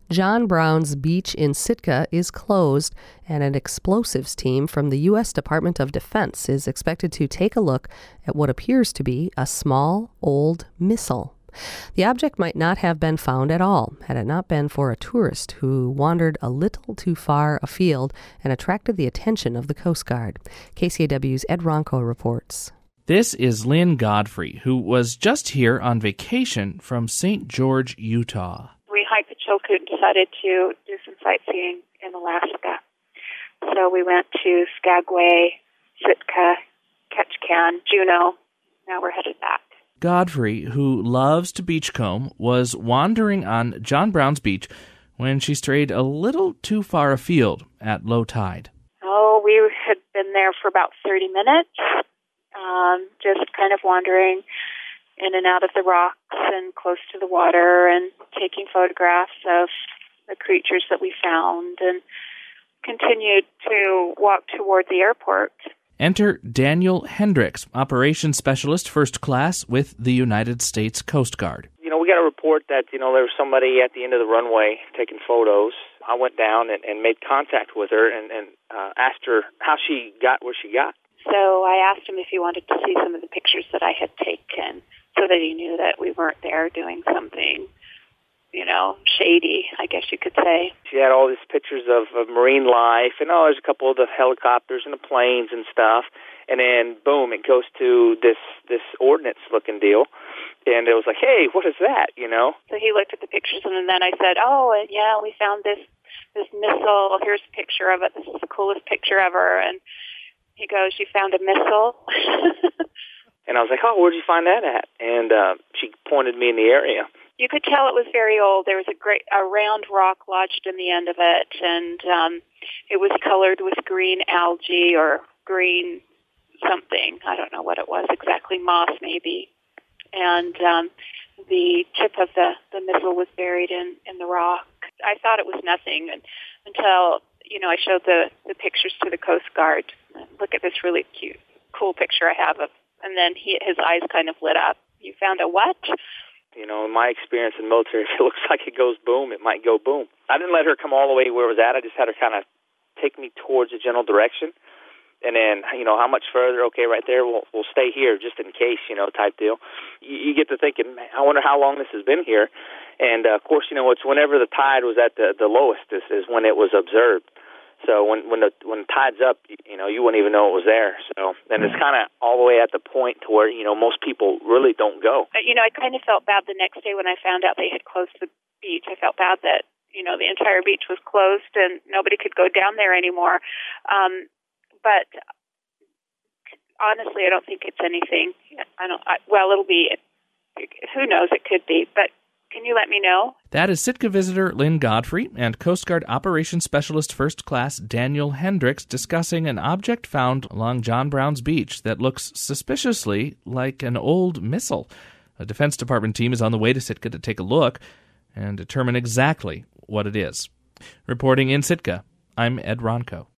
John Brown's Beach in Sitka is closed, and an explosives team from the U.S. Department of Defense is expected to take a look at what appears to be a small, old missile. The object might not have been found at all had it not been for a tourist who wandered a little too far afield and attracted the attention of the Coast Guard. KCAW's Ed Ronco reports. This is Lynn Godfrey, who was just here on vacation from St. George, Utah. We hiked the Chilkoot and decided to do some sightseeing in Alaska. So we went to Skagway, Sitka, Ketchikan, Juneau. Now we're headed back. Godfrey, who loves to beachcomb, was wandering on John Brown's beach when she strayed a little too far afield at low tide. Oh, we had been there for about 30 minutes, just kind of wandering in and out of the rocks and close to the water and taking photographs of the creatures that we found, and continued to walk toward the airport. Enter Daniel Hendricks, Operations Specialist First Class with the United States Coast Guard. We got a report that, there was somebody at the end of the runway taking photos. I went down and made contact with her and asked her how she got where she got. So I asked him if he wanted to see some of the pictures that I had taken so that he knew that we weren't there doing something, shady, I guess you could say. She had all these pictures of marine life, and there's a couple of the helicopters and the planes and stuff, and then, boom, it goes to this ordnance-looking deal, and it was like, hey, what is that, So he looked at the pictures, and then I said, yeah, we found this missile. Here's a picture of it. This is the coolest picture ever. And he goes, you found a missile? And I was like, where'd you find that at? And she pointed me in the area. You could tell it was very old. There was a round rock lodged in the end of it, and it was colored with green algae or green something. I don't know what it was exactly, moss maybe. And the tip of the missile was buried in the rock. I thought it was nothing until, I showed the pictures to the Coast Guard. Look at this really cute, cool picture I have of, and then his eyes kind of lit up. You found a what? In my experience in the military, if it looks like it goes boom, it might go boom. I didn't let her come all the way where it was at. I just had her kind of take me towards the general direction. And then, how much further? Okay, right there, we'll stay here just in case, type deal. You get to thinking, man, I wonder how long this has been here. And, of course, it's whenever the tide was at the lowest is when it was observed. So when the tide's up, you wouldn't even know it was there. So then it's kind of all the way at the point to where, most people really don't go. I kind of felt bad the next day when I found out they had closed the beach. I felt bad that, the entire beach was closed and nobody could go down there anymore. But honestly, I don't think it's anything. It'll be, who knows, it could be, but can you let me know? That is Sitka visitor Lynn Godfrey and Coast Guard Operations Specialist First Class Daniel Hendricks discussing an object found along John Brown's beach that looks suspiciously like an old missile. A Defense Department team is on the way to Sitka to take a look and determine exactly what it is. Reporting in Sitka, I'm Ed Ronco.